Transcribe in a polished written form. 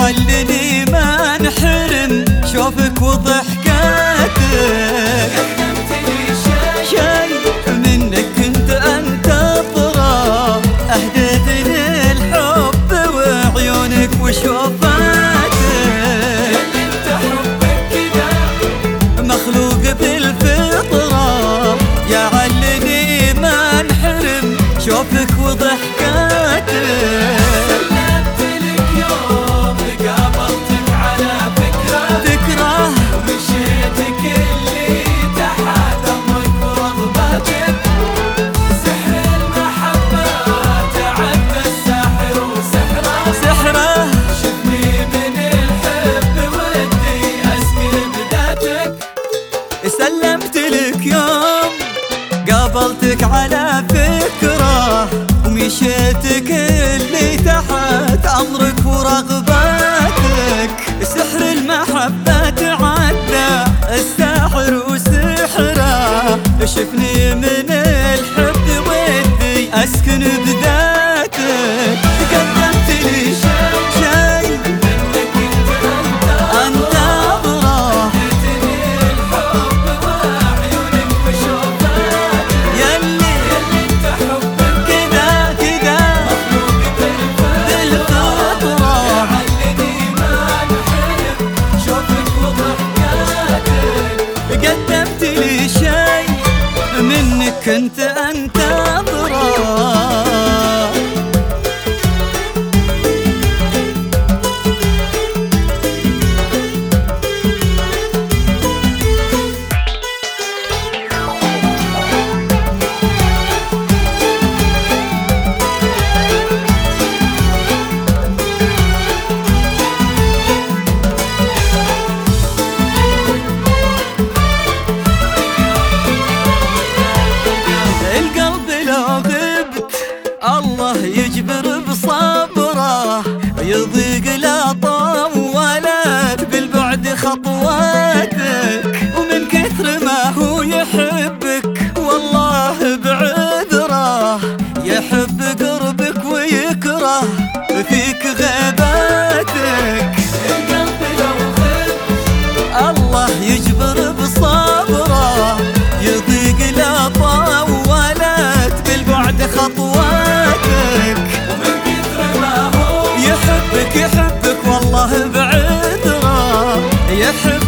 علني ما انحرم شوفك وضحكاتك. قدمت لي شي منك كنت انتظره، اهديت لي الحب وعيونك وشوفاتك. انت حبك كذا مخلوق بالفطره، يا علني ما انحرم شوفك وضحكاتك. سلمت لك يوم قابلتك على فكرة، ومشيتك اللي تحت أمرك ورغباتك. سحر المحبة تعدى الساحر وسحره، شفني من الحب ودي أسكن بذاتك. قدمت لي شي منك انت قدمت لي شي منك كنت انتظره. الله يجبر بصبره، يضيق لا طولت بالبعد خطواتك. ومن كثر ما هو يحبك والله بعذره، يحب قربك ويكره فيك غيباتك. القلب لو خف الله يجبر بصبره، يضيق لا طولت بالبعد خطواتك. ومن كثر ما هو يحبك والله بعذره، يحب